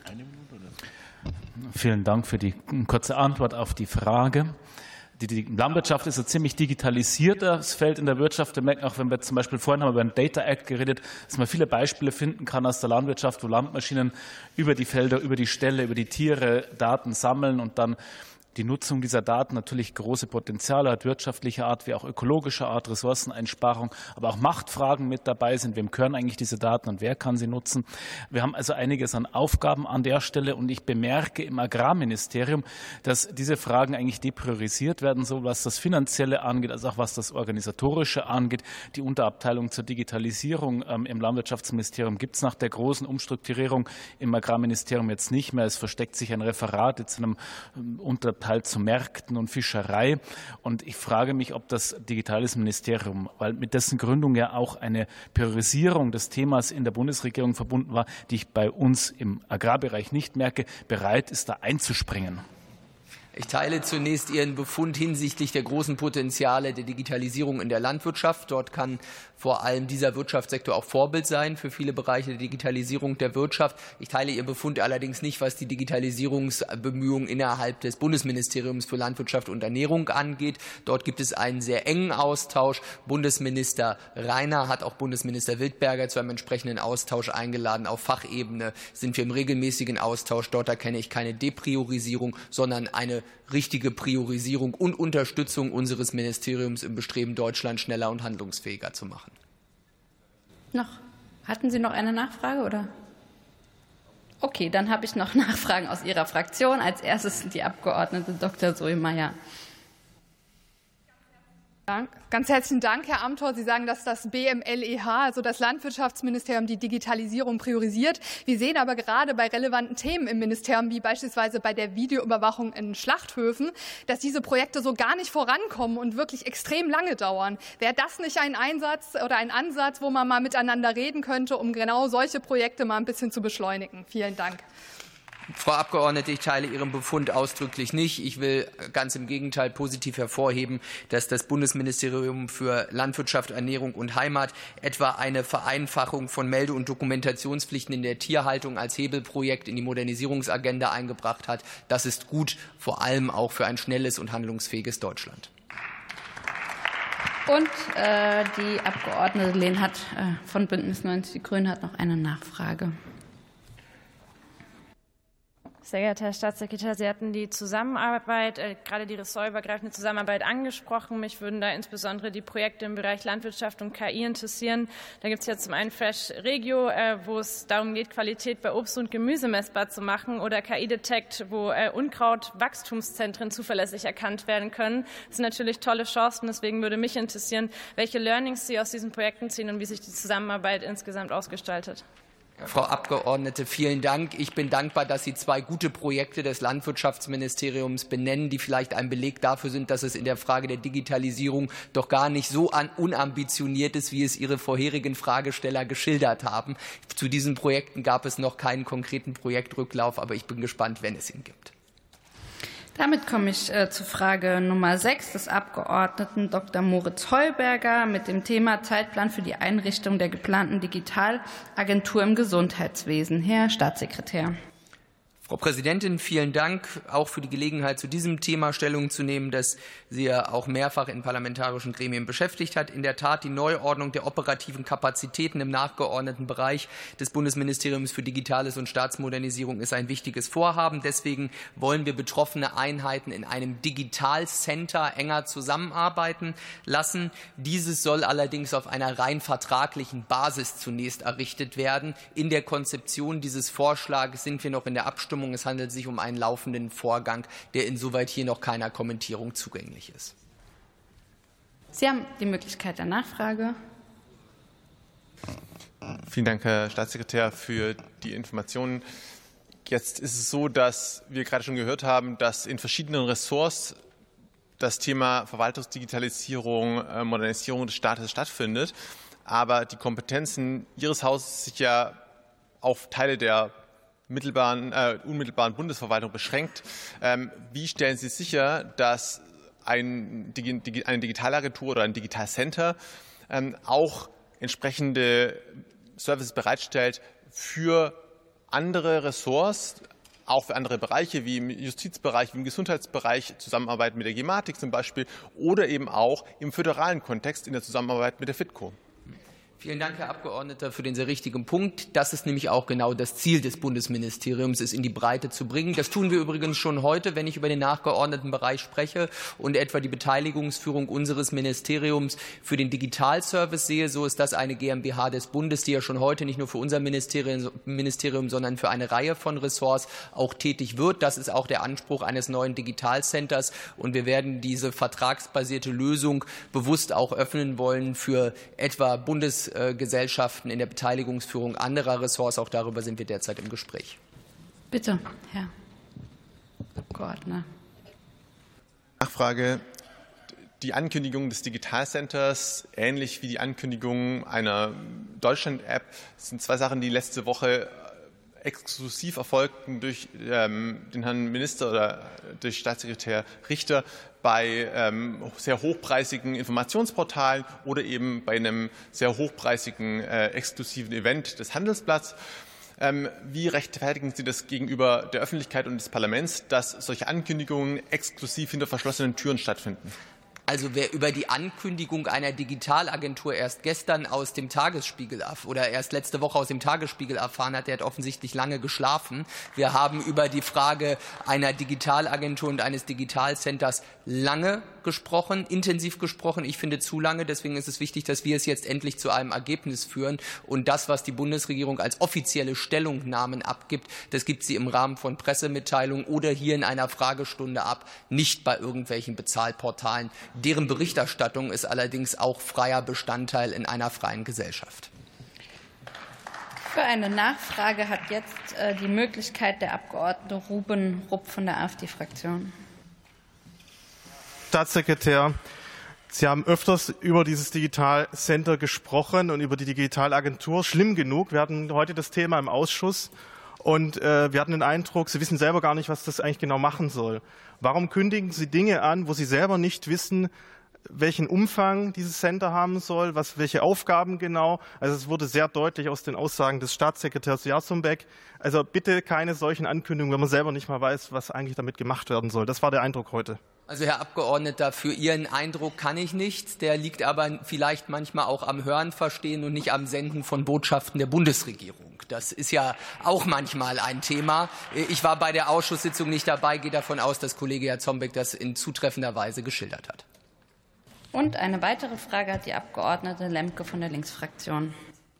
Vielen Dank für die kurze Antwort auf die Frage. Die Landwirtschaft ist ein ziemlich digitalisiertes Feld in der Wirtschaft. Wir merken auch, wenn wir zum Beispiel vorhin haben wir über den Data Act geredet, dass man viele Beispiele finden kann aus der Landwirtschaft, wo Landmaschinen über die Felder, über die Ställe, über die Tiere Daten sammeln und dann die Nutzung dieser Daten natürlich große Potenziale hat, wirtschaftlicher Art wie auch ökologischer Art, Ressourceneinsparung, aber auch Machtfragen mit dabei sind. Wem gehören eigentlich diese Daten und wer kann sie nutzen? Wir haben also einiges an Aufgaben an der Stelle und ich bemerke im Agrarministerium, dass diese Fragen eigentlich depriorisiert werden, so was das Finanzielle angeht, als auch was das Organisatorische angeht. Die Unterabteilung zur Digitalisierung ähm, im Landwirtschaftsministerium gibt es nach der großen Umstrukturierung im Agrarministerium jetzt nicht mehr. Es versteckt sich ein Referat zu einem ähm, Unterteil zu Märkten und Fischerei. Und ich frage mich, ob das Digitales-Ministerium, weil mit dessen Gründung ja auch eine Priorisierung des Themas in der Bundesregierung verbunden war, die ich bei uns im Agrarbereich nicht merke, bereit ist, da einzuspringen. Ich teile zunächst Ihren Befund hinsichtlich der großen Potenziale der Digitalisierung in der Landwirtschaft. Dort kann vor allem dieser Wirtschaftssektor auch Vorbild sein für viele Bereiche der Digitalisierung der Wirtschaft. Ich teile Ihren Befund allerdings nicht, was die Digitalisierungsbemühungen innerhalb des Bundesministeriums für Landwirtschaft und Ernährung angeht. Dort gibt es einen sehr engen Austausch. Bundesminister Rainer hat auch Bundesminister Wildberger zu einem entsprechenden Austausch eingeladen. Auf Fachebene sind wir im regelmäßigen Austausch. Dort erkenne ich keine Depriorisierung, sondern eine richtige Priorisierung und Unterstützung unseres Ministeriums im Bestreben, Deutschland schneller und handlungsfähiger zu machen. Noch. Hatten Sie noch eine Nachfrage, oder? Okay, dann habe ich noch Nachfragen aus Ihrer Fraktion. Als erstes die Abgeordnete Doktor Zoe Mayer. Ganz herzlichen Dank, Herr Amthor. Sie sagen, dass das B M L E H, also das Landwirtschaftsministerium, die Digitalisierung priorisiert. Wir sehen aber gerade bei relevanten Themen im Ministerium, wie beispielsweise bei der Videoüberwachung in Schlachthöfen, dass diese Projekte so gar nicht vorankommen und wirklich extrem lange dauern. Wäre das nicht ein Einsatz oder ein Ansatz, wo man mal miteinander reden könnte, um genau solche Projekte mal ein bisschen zu beschleunigen? Vielen Dank. Frau Abgeordnete, ich teile Ihren Befund ausdrücklich nicht. Ich will ganz im Gegenteil positiv hervorheben, dass das Bundesministerium für Landwirtschaft, Ernährung und Heimat etwa eine Vereinfachung von Melde- und Dokumentationspflichten in der Tierhaltung als Hebelprojekt in die Modernisierungsagenda eingebracht hat. Das ist gut, vor allem auch für ein schnelles und handlungsfähiges Deutschland. Und äh, die Abgeordnete Lehnhardt äh, von Bündnis neunzig Die Grünen hat noch eine Nachfrage. Sehr geehrter Herr Staatssekretär, Sie hatten die Zusammenarbeit, äh, gerade die ressortübergreifende Zusammenarbeit angesprochen. Mich würden da insbesondere die Projekte im Bereich Landwirtschaft und K I interessieren. Da gibt es ja zum einen Fresh Regio, äh, wo es darum geht, Qualität bei Obst und Gemüse messbar zu machen, oder K I-Detect, wo äh, Unkraut-Wachstumszentren zuverlässig erkannt werden können. Das sind natürlich tolle Chancen. Deswegen würde mich interessieren, welche Learnings Sie aus diesen Projekten ziehen und wie sich die Zusammenarbeit insgesamt ausgestaltet. Frau Abgeordnete, vielen Dank. Ich bin dankbar, dass Sie zwei gute Projekte des Landwirtschaftsministeriums benennen, die vielleicht ein Beleg dafür sind, dass es in der Frage der Digitalisierung doch gar nicht so unambitioniert ist, wie es Ihre vorherigen Fragesteller geschildert haben. Zu diesen Projekten gab es noch keinen konkreten Projektrücklauf, aber ich bin gespannt, wenn es ihn gibt. Damit komme ich äh, zu Frage Nummer sechs des Abgeordneten Doktor Moritz Heuberger mit dem Thema Zeitplan für die Einrichtung der geplanten Digitalagentur im Gesundheitswesen. Herr Staatssekretär. Frau Präsidentin, vielen Dank auch für die Gelegenheit, zu diesem Thema Stellung zu nehmen, das Sie ja auch mehrfach in parlamentarischen Gremien beschäftigt hat. In der Tat, die Neuordnung der operativen Kapazitäten im nachgeordneten Bereich des Bundesministeriums für Digitales und Staatsmodernisierung ist ein wichtiges Vorhaben. Deswegen wollen wir betroffene Einheiten in einem Digitalcenter enger zusammenarbeiten lassen. Dieses soll allerdings auf einer rein vertraglichen Basis zunächst errichtet werden. In der Konzeption dieses Vorschlags sind wir noch in der Abstimmung. Es handelt sich um einen laufenden Vorgang, der insoweit hier noch keiner Kommentierung zugänglich ist. Sie haben die Möglichkeit der Nachfrage. Vielen Dank, Herr Staatssekretär, für die Informationen. Jetzt ist es so, dass wir gerade schon gehört haben, dass in verschiedenen Ressorts das Thema Verwaltungsdigitalisierung, Modernisierung des Staates stattfindet. Aber die Kompetenzen Ihres Hauses sich ja auf Teile der mittelbaren, äh, unmittelbaren Bundesverwaltung beschränkt. Ähm, wie stellen Sie sicher, dass ein, eine Digitalagentur oder ein Digitalcenter ähm, auch entsprechende Services bereitstellt für andere Ressorts, auch für andere Bereiche wie im Justizbereich, wie im Gesundheitsbereich, Zusammenarbeit mit der Gematik zum Beispiel oder eben auch im föderalen Kontext in der Zusammenarbeit mit der FITCO? Vielen Dank, Herr Abgeordneter, für den sehr richtigen Punkt. Das ist nämlich auch genau das Ziel des Bundesministeriums, es in die Breite zu bringen. Das tun wir übrigens schon heute, wenn ich über den nachgeordneten Bereich spreche und etwa die Beteiligungsführung unseres Ministeriums für den Digitalservice sehe. So ist das eine GmbH des Bundes, die ja schon heute nicht nur für unser Ministerium, Ministerium, sondern für eine Reihe von Ressorts auch tätig wird. Das ist auch der Anspruch eines neuen Digitalcenters. Und wir werden diese vertragsbasierte Lösung bewusst auch öffnen wollen für etwa Bundes Gesellschaften in der Beteiligungsführung anderer Ressorts. Auch darüber sind wir derzeit im Gespräch. Bitte, Herr Abgeordneter. Nachfrage. Die Ankündigung des Digitalcenters, ähnlich wie die Ankündigung einer Deutschland-App, sind zwei Sachen, die letzte Woche exklusiv erfolgten durch ähm, den Herrn Minister oder durch Staatssekretär Richter bei ähm, sehr hochpreisigen Informationsportalen oder eben bei einem sehr hochpreisigen äh, exklusiven Event des Handelsblatts. Ähm, wie rechtfertigen Sie das gegenüber der Öffentlichkeit und des Parlaments, dass solche Ankündigungen exklusiv hinter verschlossenen Türen stattfinden? Also wer über die Ankündigung einer Digitalagentur erst gestern aus dem Tagesspiegel oder erst letzte Woche aus dem Tagesspiegel erfahren hat, der hat offensichtlich lange geschlafen. Wir haben über die Frage einer Digitalagentur und eines Digitalcenters lange gesprochen, intensiv gesprochen. Ich finde zu lange. Deswegen ist es wichtig, dass wir es jetzt endlich zu einem Ergebnis führen. Und das, was die Bundesregierung als offizielle Stellungnahmen abgibt, das gibt sie im Rahmen von Pressemitteilungen oder hier in einer Fragestunde ab, nicht bei irgendwelchen Bezahlportalen. Deren Berichterstattung ist allerdings auch freier Bestandteil in einer freien Gesellschaft. Für eine Nachfrage hat jetzt äh, die Möglichkeit der Abgeordnete Ruben Rupp von der AfD-Fraktion. Staatssekretär, Sie haben öfters über dieses Digitalcenter gesprochen und über die Digitalagentur. Schlimm genug. Wir hatten heute das Thema im Ausschuss. Und äh, wir hatten den Eindruck, Sie wissen selber gar nicht, was das eigentlich genau machen soll. Warum kündigen Sie Dinge an, wo Sie selber nicht wissen, welchen Umfang dieses Center haben soll, was, welche Aufgaben genau? Also es wurde sehr deutlich aus den Aussagen des Staatssekretärs Jarzombek. Also bitte keine solchen Ankündigungen, wenn man selber nicht mal weiß, was eigentlich damit gemacht werden soll. Das war der Eindruck heute. Also Herr Abgeordneter, für Ihren Eindruck kann ich nichts. Der liegt aber vielleicht manchmal auch am Hören, Verstehen und nicht am Senden von Botschaften der Bundesregierung. Das ist ja auch manchmal ein Thema. Ich war bei der Ausschusssitzung nicht dabei, gehe davon aus, dass Kollege Jarzombek das in zutreffender Weise geschildert hat. Und eine weitere Frage hat die Abgeordnete Lemke von der Linksfraktion.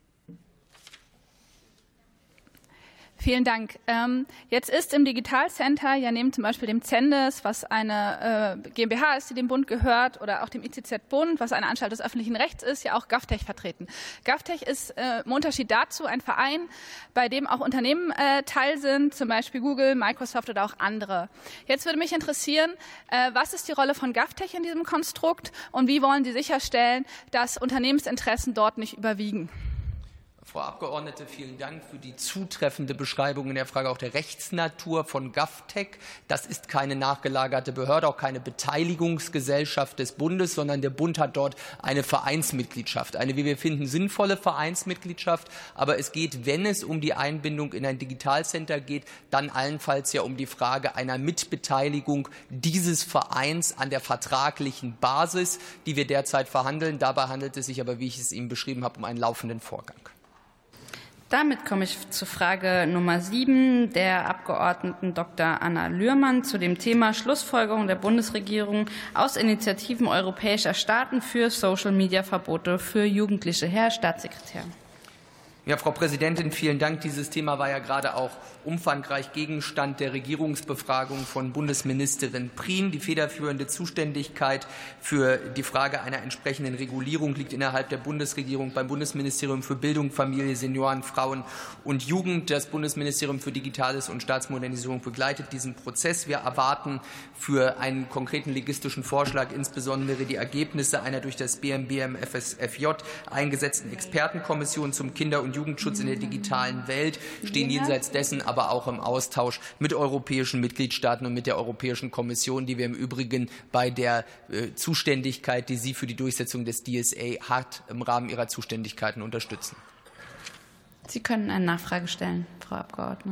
Vielen Dank. Ähm, jetzt ist im Digitalcenter ja neben zum Beispiel dem Zendes, was eine äh, GmbH ist, die dem Bund gehört, oder auch dem I C Z Bund, was eine Anstalt des öffentlichen Rechts ist, ja auch GovTech vertreten. GovTech ist äh, im Unterschied dazu ein Verein, bei dem auch Unternehmen äh, Teil sind, zum Beispiel Google, Microsoft oder auch andere. Jetzt würde mich interessieren, äh, was ist die Rolle von GovTech in diesem Konstrukt und wie wollen Sie sicherstellen, dass Unternehmensinteressen dort nicht überwiegen? Frau Abgeordnete, vielen Dank für die zutreffende Beschreibung in der Frage auch der Rechtsnatur von GovTech. Das ist keine nachgelagerte Behörde, auch keine Beteiligungsgesellschaft des Bundes, sondern der Bund hat dort eine Vereinsmitgliedschaft, eine, wie wir finden, sinnvolle Vereinsmitgliedschaft. Aber es geht, wenn es um die Einbindung in ein Digitalcenter geht, dann allenfalls ja um die Frage einer Mitbeteiligung dieses Vereins an der vertraglichen Basis, die wir derzeit verhandeln. Dabei handelt es sich aber, wie ich es Ihnen beschrieben habe, um einen laufenden Vorgang. Damit komme ich zu Frage Nummer sieben der Abgeordneten Doktor Anna Lührmann zu dem Thema Schlussfolgerung der Bundesregierung aus Initiativen europäischer Staaten für Social-Media-Verbote für Jugendliche. Herr Staatssekretär. Ja, Frau Präsidentin, vielen Dank. Dieses Thema war ja gerade auch umfangreich Gegenstand der Regierungsbefragung von Bundesministerin Prien. Die federführende Zuständigkeit für die Frage einer entsprechenden Regulierung liegt innerhalb der Bundesregierung beim Bundesministerium für Bildung, Familie, Senioren, Frauen und Jugend. Das Bundesministerium für Digitales und Staatsmodernisierung begleitet diesen Prozess. Wir erwarten für einen konkreten legistischen Vorschlag insbesondere die Ergebnisse einer durch das B M B M F S F J eingesetzten Expertenkommission zum Kinder- und Jugendschutz in der digitalen Welt, stehen jenseits dessen aber auch im Austausch mit europäischen Mitgliedstaaten und mit der Europäischen Kommission, die wir im Übrigen bei der äh, Zuständigkeit, die sie für die Durchsetzung des D S A hat, im Rahmen ihrer Zuständigkeiten unterstützen. Sie können eine Nachfrage stellen, Frau Abgeordnete.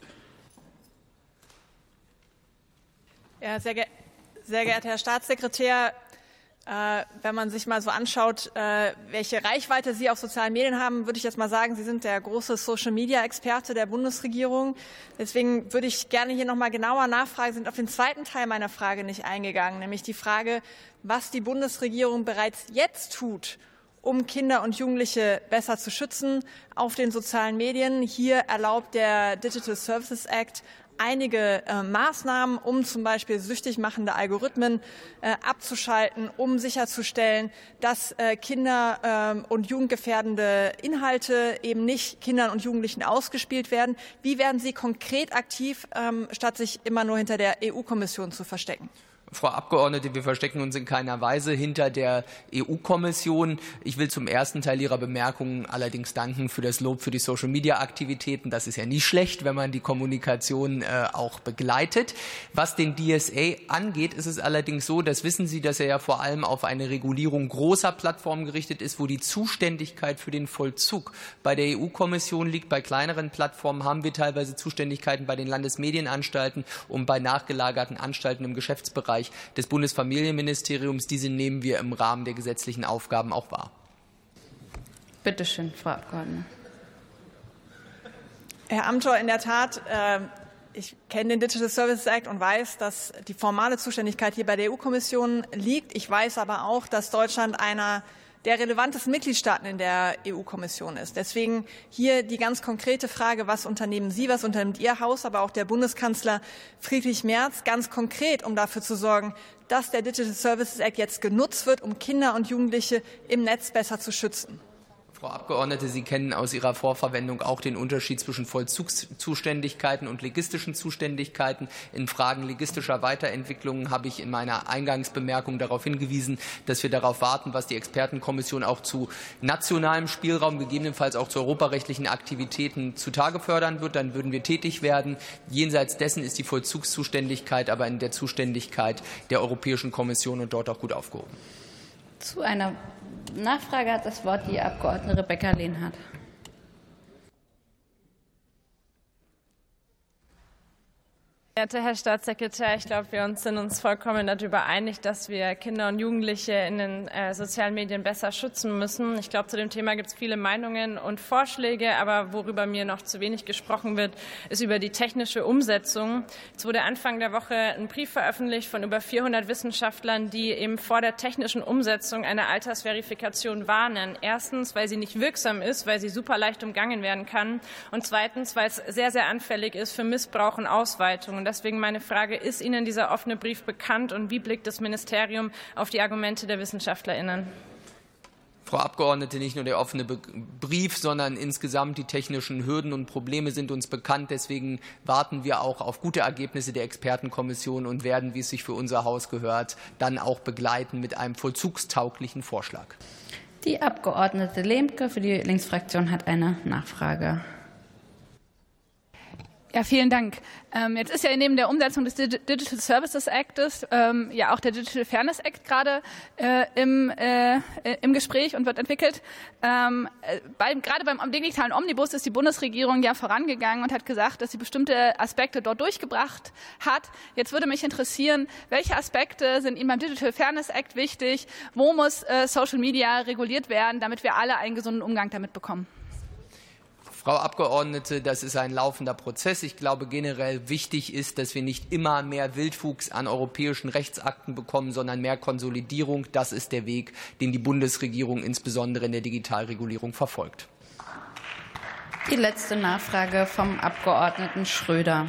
Ja, sehr, ge sehr geehrter Herr Staatssekretär, Äh, wenn man sich mal so anschaut, äh, welche Reichweite Sie auf sozialen Medien haben, würde ich jetzt mal sagen, Sie sind der große Social-Media-Experte der Bundesregierung. Deswegen würde ich gerne hier noch mal genauer nachfragen. Sie sind auf den zweiten Teil meiner Frage nicht eingegangen, nämlich die Frage, was die Bundesregierung bereits jetzt tut, um Kinder und Jugendliche besser zu schützen auf den sozialen Medien. Hier erlaubt der Digital Services Act einige äh, Maßnahmen, um zum Beispiel süchtig machende Algorithmen äh, abzuschalten, um sicherzustellen, dass äh, Kinder äh, und jugendgefährdende Inhalte eben nicht Kindern und Jugendlichen ausgespielt werden. Wie werden Sie konkret aktiv, ähm, statt sich immer nur hinter der E U-Kommission zu verstecken? Frau Abgeordnete, wir verstecken uns in keiner Weise hinter der E U-Kommission. Ich will zum ersten Teil Ihrer Bemerkungen allerdings danken für das Lob für die Social-Media-Aktivitäten. Das ist ja nie schlecht, wenn man die Kommunikation äh, auch begleitet. Was den D S A angeht, ist es allerdings so, das wissen Sie, dass er ja vor allem auf eine Regulierung großer Plattformen gerichtet ist, wo die Zuständigkeit für den Vollzug bei der E U-Kommission liegt. Bei kleineren Plattformen haben wir teilweise Zuständigkeiten bei den Landesmedienanstalten und bei nachgelagerten Anstalten im Geschäftsbereich des Bundesfamilienministeriums. Diese nehmen wir im Rahmen der gesetzlichen Aufgaben auch wahr. Bitte schön, Frau Abgeordnete. Herr Amthor, in der Tat, äh, ich kenne den Digital Services Act und weiß, dass die formale Zuständigkeit hier bei der E U-Kommission liegt. Ich weiß aber auch, dass Deutschland einer der relevantesten Mitgliedstaaten in der E U-Kommission ist. Deswegen hier die ganz konkrete Frage, was unternehmen Sie, was unternimmt Ihr Haus, aber auch der Bundeskanzler Friedrich Merz ganz konkret, um dafür zu sorgen, dass der Digital Services Act jetzt genutzt wird, um Kinder und Jugendliche im Netz besser zu schützen? Frau Abgeordnete, Sie kennen aus Ihrer Vorverwendung auch den Unterschied zwischen Vollzugszuständigkeiten und legistischen Zuständigkeiten. In Fragen legistischer Weiterentwicklungen habe ich in meiner Eingangsbemerkung darauf hingewiesen, dass wir darauf warten, was die Expertenkommission auch zu nationalem Spielraum, gegebenenfalls auch zu europarechtlichen Aktivitäten zutage fördern wird. Dann würden wir tätig werden. Jenseits dessen ist die Vollzugszuständigkeit aber in der Zuständigkeit der Europäischen Kommission und dort auch gut aufgehoben. Zu einer Nachfrage hat das Wort die Abgeordnete Rebecca Lehnhardt. Verehrter Herr Staatssekretär, ich glaube, wir sind uns vollkommen darüber einig, dass wir Kinder und Jugendliche in den äh, sozialen Medien besser schützen müssen. Ich glaube, zu dem Thema gibt es viele Meinungen und Vorschläge, aber worüber mir noch zu wenig gesprochen wird, ist über die technische Umsetzung. Es wurde Anfang der Woche ein Brief veröffentlicht von über vierhundert Wissenschaftlern, die eben vor der technischen Umsetzung einer Altersverifikation warnen. Erstens, weil sie nicht wirksam ist, weil sie super leicht umgangen werden kann, und zweitens, weil es sehr, sehr anfällig ist für Missbrauch und Ausweitung. Deswegen meine Frage, ist Ihnen dieser offene Brief bekannt und wie blickt das Ministerium auf die Argumente der WissenschaftlerInnen? Frau Abgeordnete, nicht nur der offene Brief, sondern insgesamt die technischen Hürden und Probleme sind uns bekannt. Deswegen warten wir auch auf gute Ergebnisse der Expertenkommission und werden, wie es sich für unser Haus gehört, dann auch begleiten mit einem vollzugstauglichen Vorschlag. Die Abgeordnete Lehmke für die Linksfraktion hat eine Nachfrage. Ja, vielen Dank. Ähm, jetzt ist ja neben der Umsetzung des Digital Services Actes ähm, ja auch der Digital Fairness Act gerade äh, im, äh, im Gespräch und wird entwickelt. Ähm, bei, gerade beim digitalen Omnibus ist die Bundesregierung ja vorangegangen und hat gesagt, dass sie bestimmte Aspekte dort durchgebracht hat. Jetzt würde mich interessieren, welche Aspekte sind Ihnen beim Digital Fairness Act wichtig? Wo muss äh, Social Media reguliert werden, damit wir alle einen gesunden Umgang damit bekommen? Frau Abgeordnete, das ist ein laufender Prozess. Ich glaube, generell wichtig ist, dass wir nicht immer mehr Wildwuchs an europäischen Rechtsakten bekommen, sondern mehr Konsolidierung. Das ist der Weg, den die Bundesregierung insbesondere in der Digitalregulierung verfolgt. Die letzte Nachfrage vom Abgeordneten Schröder.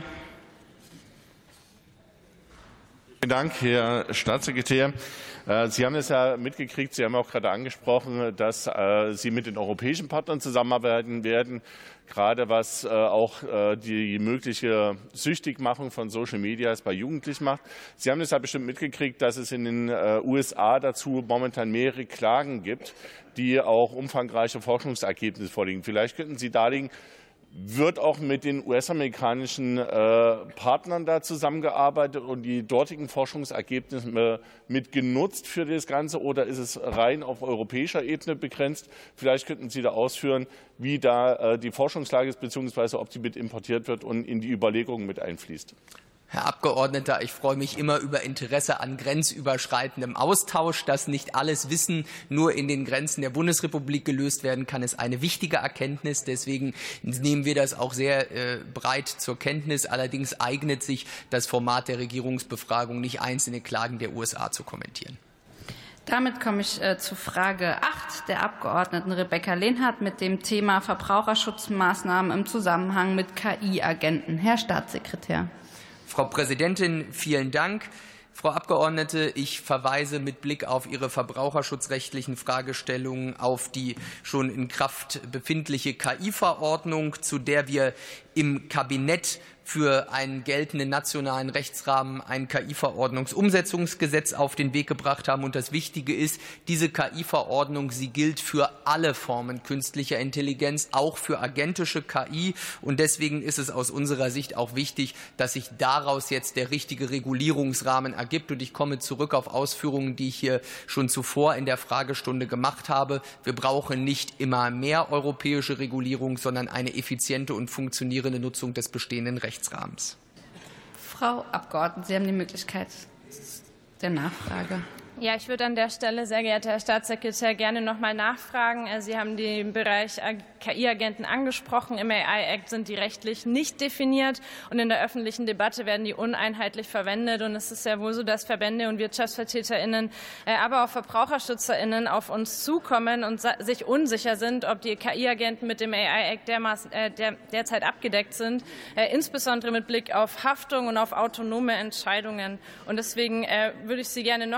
Vielen Dank, Herr Staatssekretär. Sie haben es ja mitgekriegt, Sie haben auch gerade angesprochen, dass Sie mit den europäischen Partnern zusammenarbeiten werden, gerade was auch die mögliche Süchtigmachung von Social Media bei Jugendlichen macht. Sie haben es ja bestimmt mitgekriegt, dass es in den U S A dazu momentan mehrere Klagen gibt, die auch umfangreiche Forschungsergebnisse vorliegen. Vielleicht könnten Sie darlegen, wird auch mit den U S-amerikanischen äh, Partnern da zusammengearbeitet und die dortigen Forschungsergebnisse mit genutzt für das Ganze, oder ist es rein auf europäischer Ebene begrenzt? Vielleicht könnten Sie da ausführen, wie da äh, die Forschungslage ist, beziehungsweise ob sie mit importiert wird und in die Überlegungen mit einfließt. Herr Abgeordneter, ich freue mich immer über Interesse an grenzüberschreitendem Austausch. Dass nicht alles Wissen nur in den Grenzen der Bundesrepublik gelöst werden kann, ist eine wichtige Erkenntnis. Deswegen nehmen wir das auch sehr äh, breit zur Kenntnis. Allerdings eignet sich das Format der Regierungsbefragung nicht, einzelne Klagen der U S A zu kommentieren. Damit komme ich äh, zu Frage acht der Abgeordneten Rebecca Lehnhardt mit dem Thema Verbraucherschutzmaßnahmen im Zusammenhang mit K I-Agenten. Herr Staatssekretär. Frau Präsidentin, vielen Dank. Frau Abgeordnete, ich verweise mit Blick auf Ihre verbraucherschutzrechtlichen Fragestellungen auf die schon in Kraft befindliche K I-Verordnung, zu der wir im Kabinett für einen geltenden nationalen Rechtsrahmen ein K I-Verordnungsumsetzungsgesetz auf den Weg gebracht haben. Und das Wichtige ist, diese K I-Verordnung, sie gilt für alle Formen künstlicher Intelligenz, auch für agentische K I. Und deswegen ist es aus unserer Sicht auch wichtig, dass sich daraus jetzt der richtige Regulierungsrahmen ergibt. Und ich komme zurück auf Ausführungen, die ich hier schon zuvor in der Fragestunde gemacht habe. Wir brauchen nicht immer mehr europäische Regulierung, sondern eine effiziente und funktionierende Nutzung des bestehenden Rechts. Rahmens. Frau Abgeordnete, Sie haben die Möglichkeit der Nachfrage. Ja, ich würde an der Stelle, sehr geehrter Herr Staatssekretär, gerne noch mal nachfragen. Sie haben den Bereich K I-Agenten angesprochen. Im A I-Act sind die rechtlich nicht definiert und in der öffentlichen Debatte werden die uneinheitlich verwendet. Und es ist ja wohl so, dass Verbände und WirtschaftsvertreterInnen, aber auch VerbraucherschützerInnen auf uns zukommen und sich unsicher sind, ob die K I-Agenten mit dem A I-Act dermaßen, äh, der, derzeit abgedeckt sind, äh, insbesondere mit Blick auf Haftung und auf autonome Entscheidungen. Und deswegen äh, würde ich Sie gerne noch mal fragen,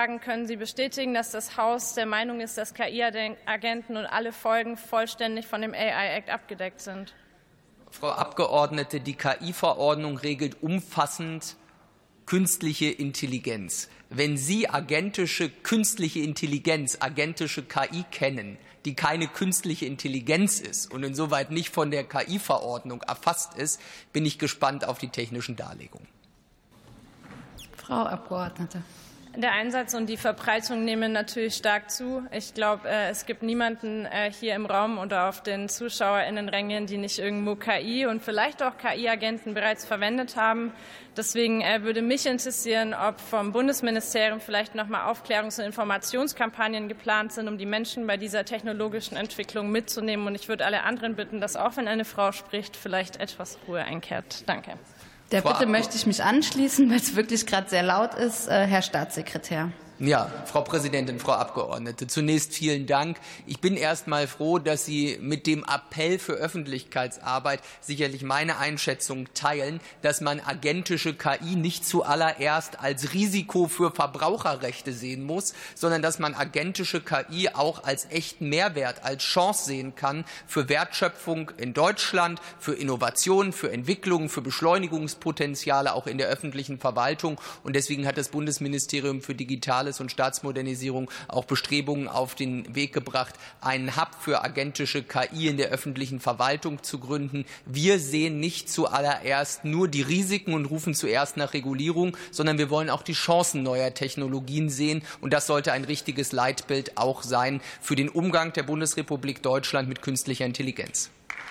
fragen, können Sie bestätigen, dass das Haus der Meinung ist, dass K I-Agenten und alle Folgen vollständig von dem A I Act abgedeckt sind? Frau Abgeordnete, die K I-Verordnung regelt umfassend künstliche Intelligenz. Wenn Sie agentische künstliche Intelligenz, agentische K I kennen, die keine künstliche Intelligenz ist und insoweit nicht von der K I-Verordnung erfasst ist, bin ich gespannt auf die technischen Darlegungen. Frau Abgeordnete. Der Einsatz und die Verbreitung nehmen natürlich stark zu. Ich glaube, es gibt niemanden hier im Raum oder auf den ZuschauerInnenrängen, die nicht irgendwo K I und vielleicht auch K I-Agenten bereits verwendet haben. Deswegen würde mich interessieren, ob vom Bundesministerium vielleicht noch mal Aufklärungs- und Informationskampagnen geplant sind, um die Menschen bei dieser technologischen Entwicklung mitzunehmen. Und ich würde alle anderen bitten, dass auch wenn eine Frau spricht, vielleicht etwas Ruhe einkehrt. Danke. Der Bitte möchte ich mich anschließen, weil es wirklich gerade sehr laut ist. Äh, Herr Staatssekretär. Ja, Frau Präsidentin, Frau Abgeordnete, zunächst vielen Dank. Ich bin erst mal froh, dass Sie mit dem Appell für Öffentlichkeitsarbeit sicherlich meine Einschätzung teilen, dass man agentische K I nicht zuallererst als Risiko für Verbraucherrechte sehen muss, sondern dass man agentische K I auch als echten Mehrwert, als Chance sehen kann für Wertschöpfung in Deutschland, für Innovation, für Entwicklung, für Beschleunigungspotenziale auch in der öffentlichen Verwaltung. Und deswegen hat das Bundesministerium für Digitales und Staatsmodernisierung auch Bestrebungen auf den Weg gebracht, einen Hub für agentische K I in der öffentlichen Verwaltung zu gründen. Wir sehen nicht zuallererst nur die Risiken und rufen zuerst nach Regulierung, sondern wir wollen auch die Chancen neuer Technologien sehen. Und das sollte ein richtiges Leitbild auch sein für den Umgang der Bundesrepublik Deutschland mit künstlicher Intelligenz.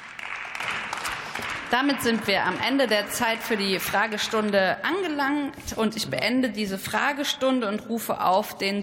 Damit sind wir am Ende der Zeit für die Fragestunde angelangt und ich beende diese Fragestunde und rufe auf den